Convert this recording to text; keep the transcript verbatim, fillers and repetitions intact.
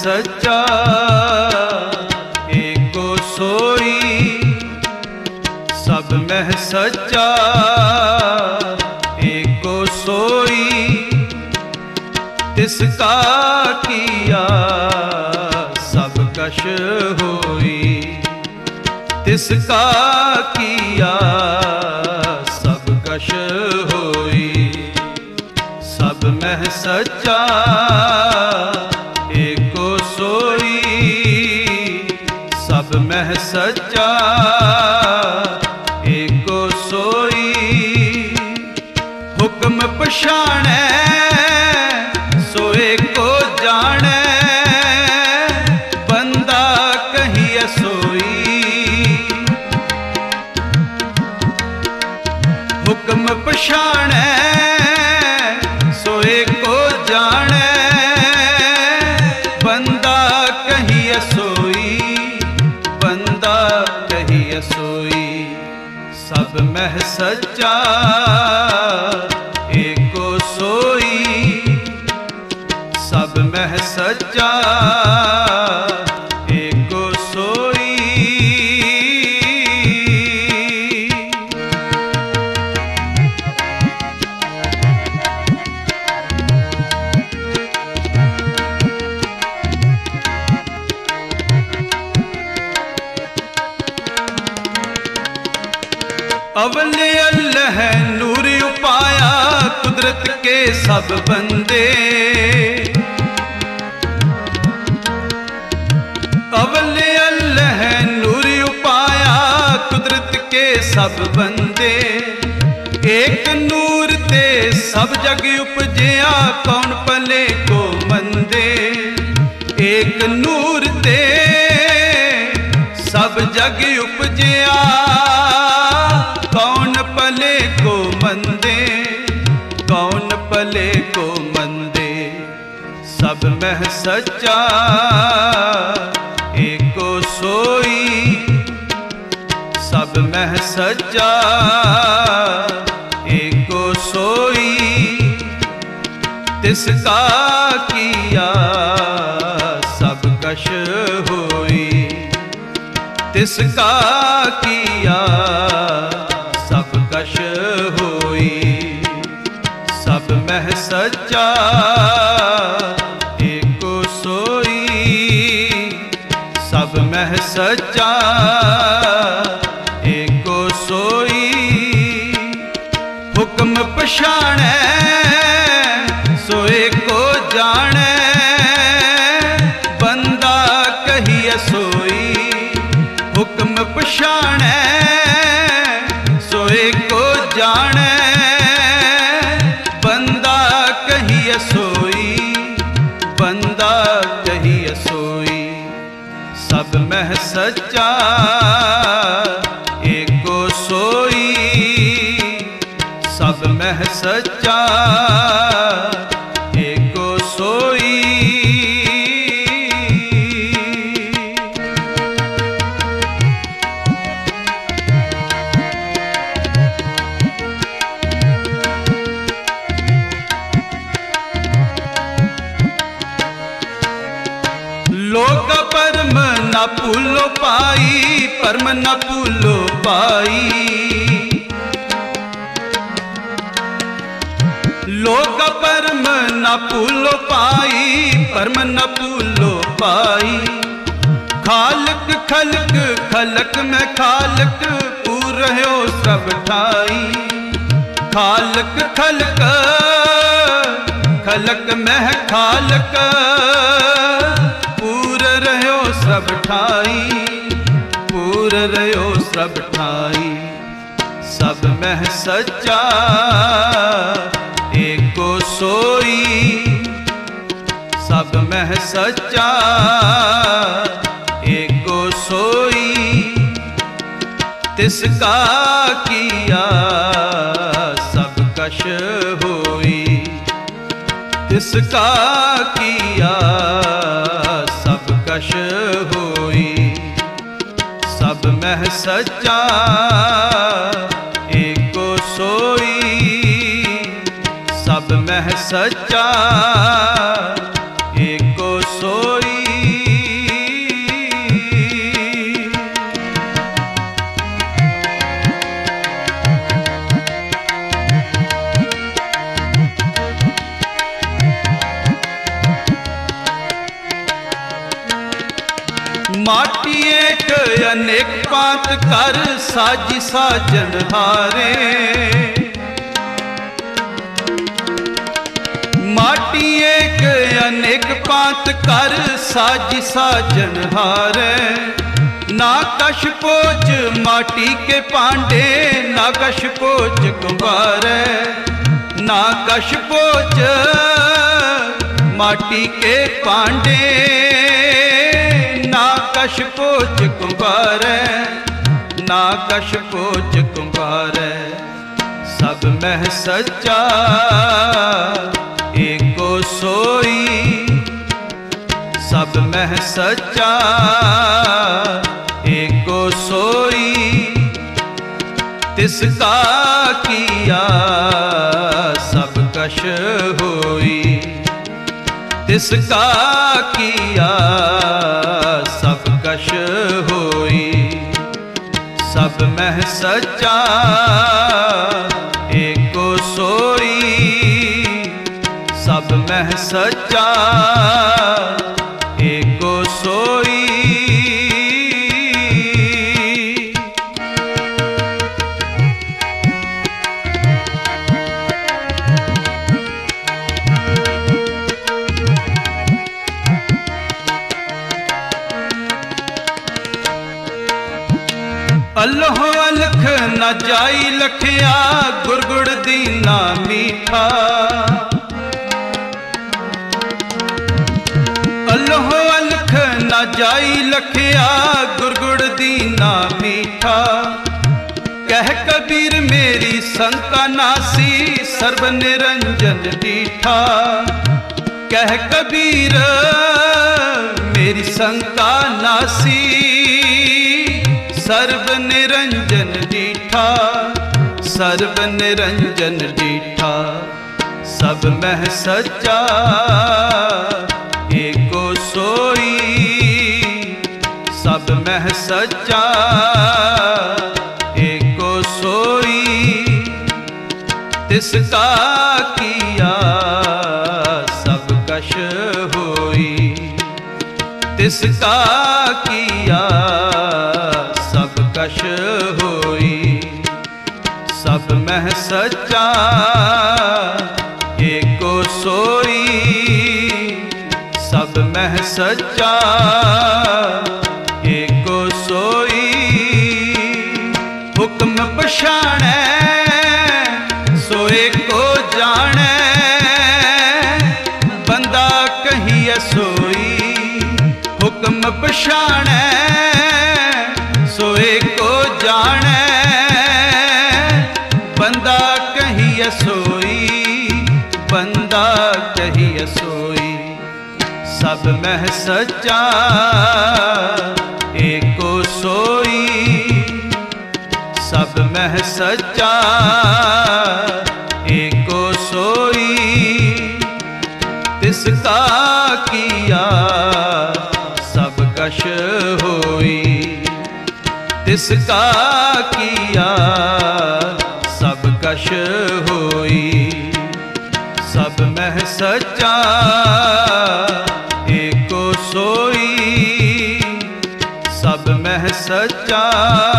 सच्चा एको सोई, सब मह सच्चा एको सोई, तिसका किया सब कश होई, तिसका किया सब कश होई। सब मह सच्चा एको सोई, सब मह सच्चा एको सोई, हुक्म पछाणै सो एको जाणै, बंदा कहिए सोई। हुक्म पछाणै सो एको जाणै, बंदा कहिए सोई, बंदा कहिए सोई। सब मह सच्चा एको सोई, सब मह सच्चा एको सोई। अवले अल्लाह नूर उपाया कुदरत के सब बंदे, अवले अल्लाह नूर उपाया कुदरत के सब बंदे, एक नूर ते सब जग उपजिया कौन पले को मंदे। एक नूर ते सब जग उपजिया कौन पले को मंदे, कौन पले को मंदे। सब मह सच्चा एको सोई, सब मह सच्चा एको सोई, तिसका किया सब कश होई, तिसका किया सब कश होई। सब मह सच्चा एको सोई, सब मह सच्चा एको सोई, हुक्म पछाणै सो एको जाणै, बंदा कहिए सोई। हुक्म पछाणै सो एको जाणै, बंदा कहिए सोई, बंदा कहिए सोई। सब मह सच्चा एको सोई, सब मह सच्चा एको सोई। लोग परम न भूलो पाई, परम न भूलो पाई। लोग परम न भूलो पाई, परम न भूलो पाई। खालक खलक खलक में खालक पूर रहो सब ठाई। खालक खलक खलक में खालक पूर रहो सब ठाई, पूर रहो सब ठाई। सब मह सच्चा एको सोई, सब मह सच्चा एको सोई, तिसका किया सब कश होई, तिसका किया सब कश होई। सब मह सच्चा एको सोई, सब मह सच्चा एको सोई। माटी एक अनेक पात कर साजी साजन हारे। माटी एक अनेक पात कर साजी साजन हारे। ना कश पोच माटी के पांडे ना कश पोच कुंभारे। ना कश पोच माटी के पांडे ना कश पोच कुंभारे। ना कश पोच कुंभारे। सब मह सच्चा एको सोई। सब मह सच्चा एको सोई। तिसका किया सब कश होई। तिसका किया सब कश होई। सब मह सच्चा एको सोई। सब मह सच्चा एको सोई। अल्लाह अलख न जाई लखिया गुरगुड़ दीना मीठा। अल्लाह अलख न जाई लखिया गुरगुड़ दीना मीठा। कह कबीर मेरी शंका नासी सर्व निरंजन डीठा। कह कबीर मेरी शंका नासी सर्व निरंजन डीठा। सर्व निरंजन डीठा। सब मह सच्चा एको सोई। सब मह सच्चा एको सोई। तिसका किया सब कश होई। तिसका किया सब कश होई। सब मह सच्चा एको सोई। सब मह सच्चा एको सोई। हुक्म पछाणै सो एको जाणै। बंदा कहिए सोई। हुक्म पछाणै सो एको जाणै। बंदा कहिए सोई। बंदा कहिए सोई। सब मह सच्चा एको सोई। सब मह सच्चा एको सोई। तिसका किया सब कश होई। तिसका किया सब कश होई। सब मह सच्चा एको सोई। सब मह सच्चा